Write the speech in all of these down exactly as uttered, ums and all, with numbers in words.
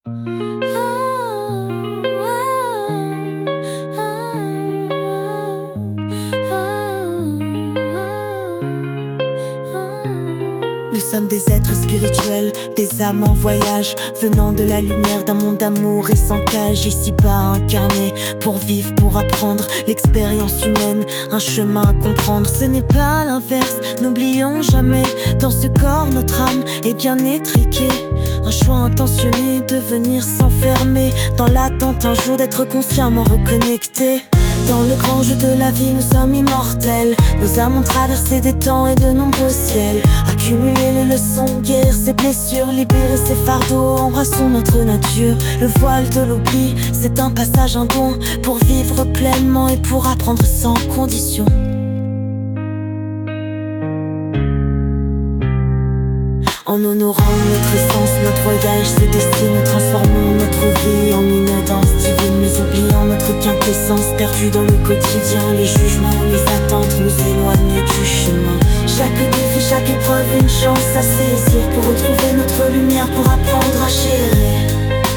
Nous sommes des êtres spirituels, des âmes en voyage, venant de la lumière d'un monde d'amour et sans cage. Ici-bas incarné, pour vivre, pour apprendre l'expérience humaine, un chemin à comprendre. Ce n'est pas l'inverse, n'oublions jamais, dans ce corps notre âme est bien étriquée. Un choix intentionné de venir s'enfermer dans l'attente un jour d'être consciemment reconnecté. Dans le grand jeu de la vie, nous sommes immortels. Nos âmes ont traversé des temps et de nombreux ciels. Accumuler les leçons, guérir ses blessures, libérer ses fardeaux, embrassons notre nature. Le voile de l'oubli, c'est un passage, un don pour vivre pleinement et pour apprendre sans condition. En honorant notre essence, notre voyage se destine. Nous transformons notre vie en une danse divine, mais oubliant notre quintessence, perdue dans le quotidien. Les jugements, les attentes nous éloignent du chemin. Chaque défi, chaque épreuve, une chance à saisir pour retrouver notre lumière, pour apprendre à chérir.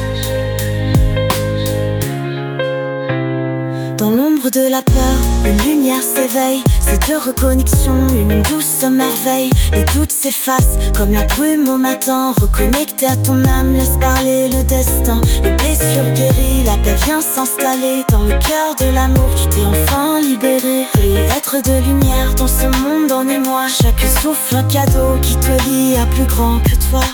Dans l'ombre de la peur, une lumière s'éveille. Cette reconnexion, une douce merveille. Les doutes s'effacent comme la brume au matin. Reconnecté à ton âme, laisse parler le destin. Les blessures guéries, la paix vient s'installer. Dans le cœur de l'amour, tu t'es enfin libéré. Et être de lumière dans ce monde en émoi. Chaque souffle un cadeau qui te lie à plus grand que toi.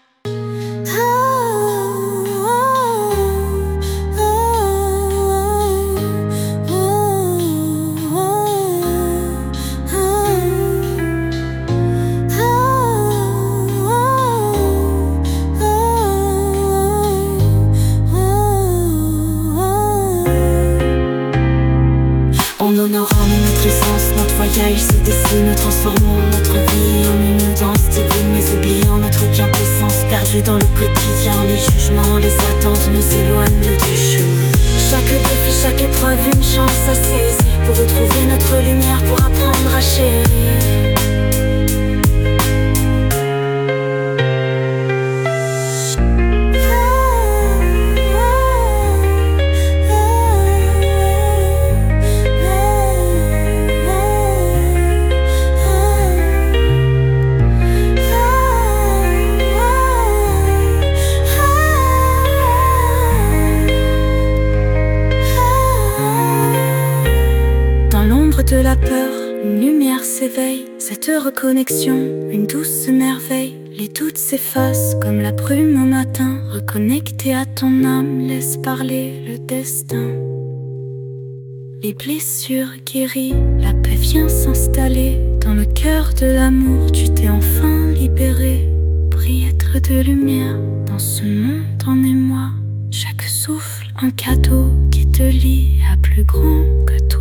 En honorant notre essence, notre voyage se dessine. Nous transformons notre vie en une danse divine, mais oubliant notre quintessence, perdue dans le quotidien. Les jugements, les attentes nous éloignent du chemin. Chaque défi, chaque épreuve, une chance à saisir pour retrouver notre lumière, pour apprendre à chérir. De la peur, une lumière s'éveille. Cette reconnexion, une douce merveille. Les doutes s'effacent comme la brume au matin. Reconnecté à ton âme, laisse parler le destin. Les blessures guéries, la paix vient s'installer. Dans le cœur de l'amour, tu t'es enfin libéré. Brille, être de lumière dans ce monde en émoi. Chaque souffle, un cadeau qui te lie à plus grand que toi.